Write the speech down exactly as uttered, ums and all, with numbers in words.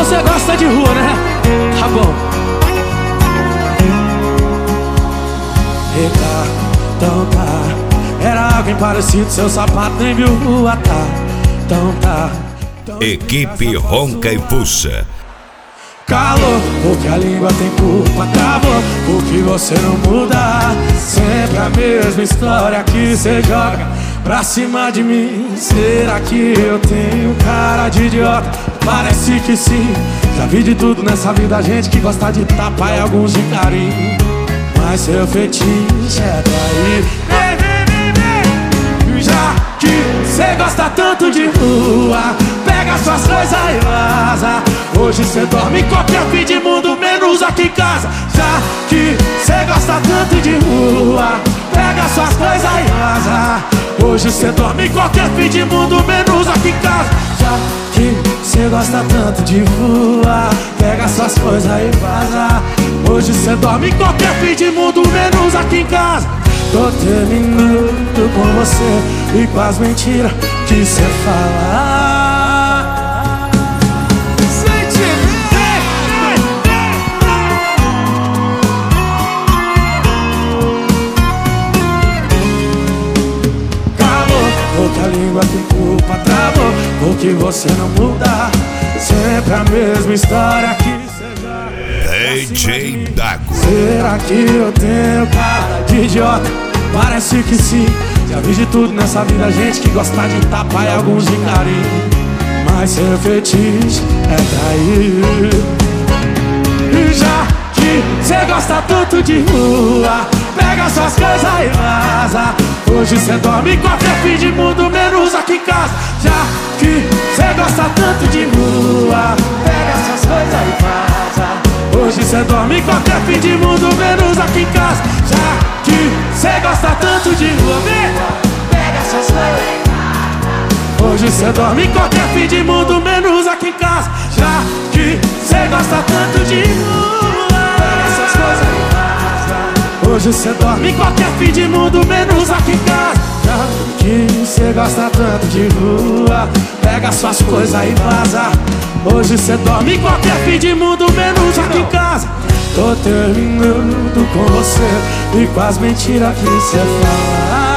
você gosta de rua, né? Tá bom. Eita, então tá. Era alguém parecido, seu sapato nem viu rua, tá. Então tá. Então Equipe Ronca e Puxa. Calor, porque a língua tem culpa, travou, porque você não muda. Sempre a mesma história que cê joga pra cima de mim. Será que eu tenho cara de idiota? Parece que sim. Já vi de tudo nessa vida, gente que gosta de tapa e alguns de carinho. Mas seu fetiche é trair. Vem, vem, vem, vem. Já que cê gosta tanto de rua, pega suas coisas e vaza. Hoje cê dorme em qualquer fim de mundo, menos aqui em casa. Já que cê gosta tanto de rua, pega suas coisas e vaza. Hoje cê dorme em qualquer fim de mundo, menos aqui em casa. Já que cê gosta tanto de rua, pega suas coisas e vaza. Hoje cê dorme em qualquer fim de mundo, menos aqui em casa. Tô terminando com você e com as mentiras que cê fala. Porque a língua tem culpa, travou, porque você não muda. Sempre a mesma história que seja D J Dago. Será que eu tenho cara de idiota? Parece que sim. Já vi de tudo nessa vida, gente que gosta de tapa e alguns de carinho. Mas seu fetiche é trair. E já que cê gosta tanto de rua, pega suas coisas e vaza. Hoje cê dorme em qualquer fim de mundo, menos aqui em casa. Já que cê gosta tanto de rua, pega suas coisas e vaza. Hoje cê dorme em qualquer fim de mundo, menos aqui em casa. Já que cê gosta tanto de rua, pega suas coisas e vaza. Hoje cê dorme em qualquer fim de mundo, menos aqui em casa. Já que cê gosta tanto de rua, pega suas coisas e vaza. Hoje cê dorme em qualquer fim de mundo, menos aqui em casa. Já que cê gosta tanto de rua, pega suas coisas e vaza. Hoje cê dorme em qualquer fim de mundo, menos aqui em casa. Tô terminando com você e com as mentiras que cê fala.